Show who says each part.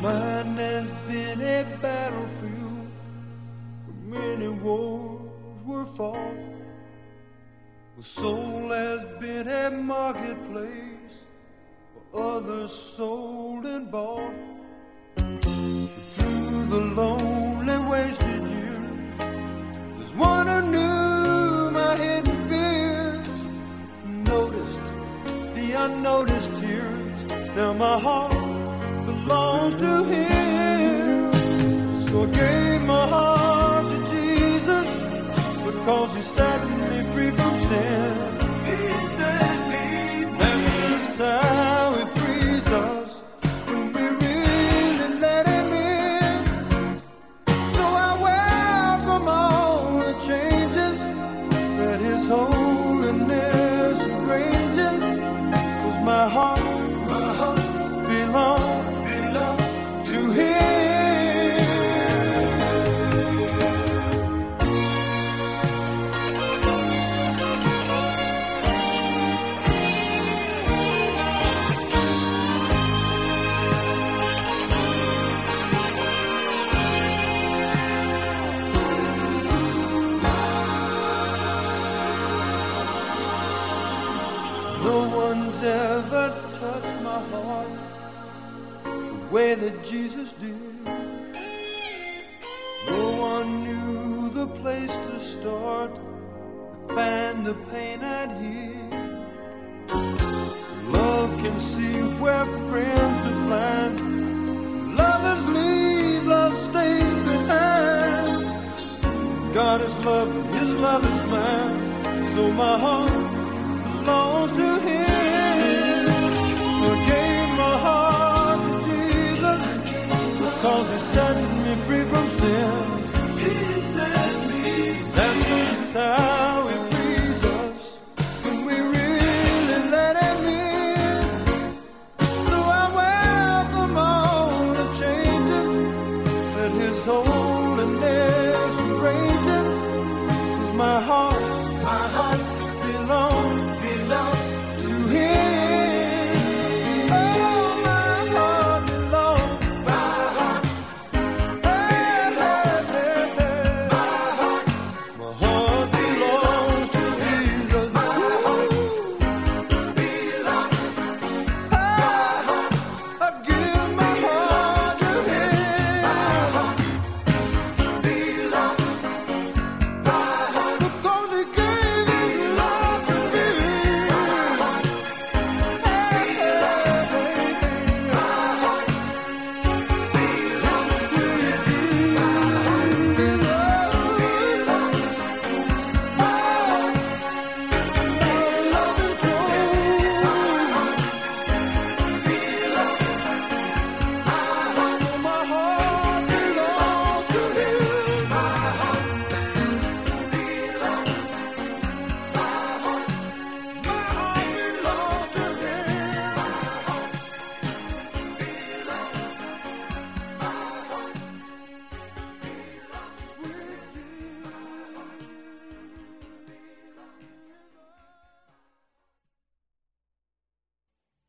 Speaker 1: Mine has been a battlefield where many wars were fought. The soul has been a marketplace where others sold and bought. Through the lonely, wasted years, there's one who knew my hidden fears, noticed the unnoticed tears. Now my heart belongs to Him. So I gave my heart to Jesus because He set me free from sin. He set me free. That's just how He frees us when we really let Him in. So I welcome all the changes that His holiness arranges. 'Cause my heart belongs to Him. No one's ever touched my heart the way that Jesus did. No one knew the place to start to find the pain I'd heal. Love can see where friends are blind. Lovers leave, love stays behind. God is love, His love is mine. So my heart belongs to Him.